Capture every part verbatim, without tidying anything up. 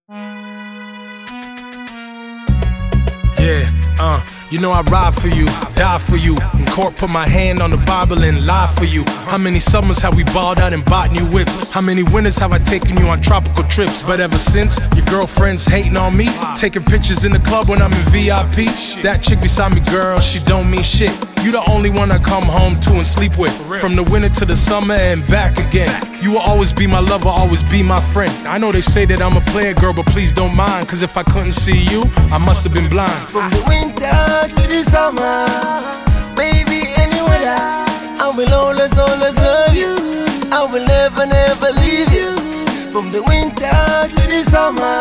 Yeah, uh, you know I ride for you, die for you. In court, put my hand on the Bible and lie for you. How many summers have we balled out and bought new whips? How many winters have I taken you on tropical trips? But ever since, your girlfriend's hating on me, taking pictures in the club when I'm in V I P. That chick beside me, girl, she don't mean shit. You the only one I come home to and sleep with. From the winter to the summer and back again. You will always be my lover, always be my friend. I know they say that I'm a player, girl, but please don't mind. Cause if I couldn't see you, I must have been blind. From the winter to the summer, baby, anywhere I will always, always love you. I will never, never leave you. From the winter to the summer,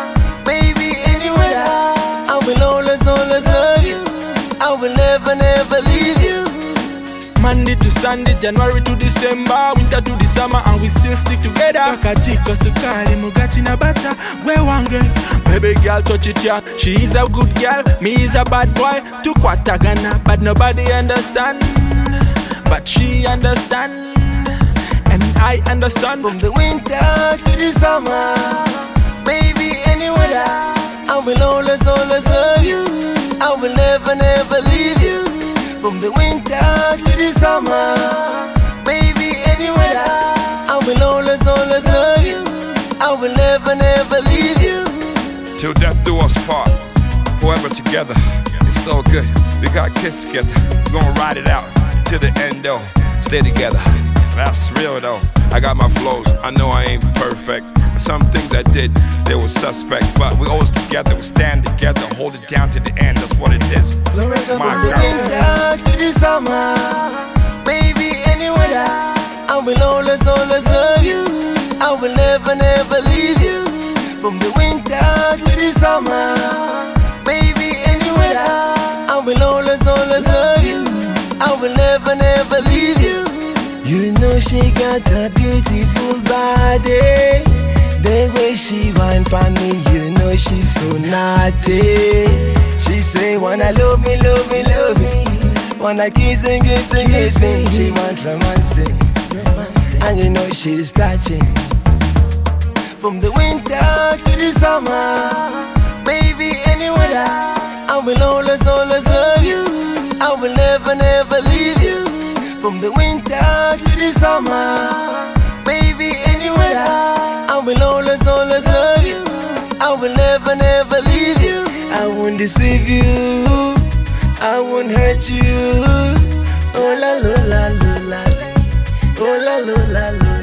baby, anywhere I will always, always love you. I will never, never leave you. Monday to Sunday, January to December, winter to the summer, and we still stick together. Kakajiko sukari mugati na bata, we wange. Baby girl touch it ya, she is a good girl, me is a bad boy. Tukwatagana, but nobody understand. But she understand, and I understand. From the winter to the summer, baby, anywhere I will always, always love you. I will never, never leave you. From the winter to the summer, baby, anywhere I will always, always love you. I will never, never leave you. Till death do us part, forever together. It's so good, we got kids together. We're gonna ride it out till the end though. Stay together, that's real though. I got my flows, I know I ain't perfect. Some things I did, they were suspect. But we always together, we stand together, hold it down to the end, that's what it is. Forever my from the winter to the summer, baby, anywhere I will always, always love you. I will never, never leave you. From the winter to the summer, baby, anywhere I will always, always love you. I will never, never leave you. You know she got a beautiful body. The way she whine for me, you know she's so naughty. She say wanna love me, love me, love me. Wanna kiss and kiss and kiss me. She want romancing, and you know she's touching. From the winter to the summer, baby, anywhere I will always, always love you. I will never, never leave you. From the winter to the summer, baby, anywhere I will always, always love you. I will never, never leave you. I won't deceive you, I won't hurt you. Oh la la la la la, oh la la la la.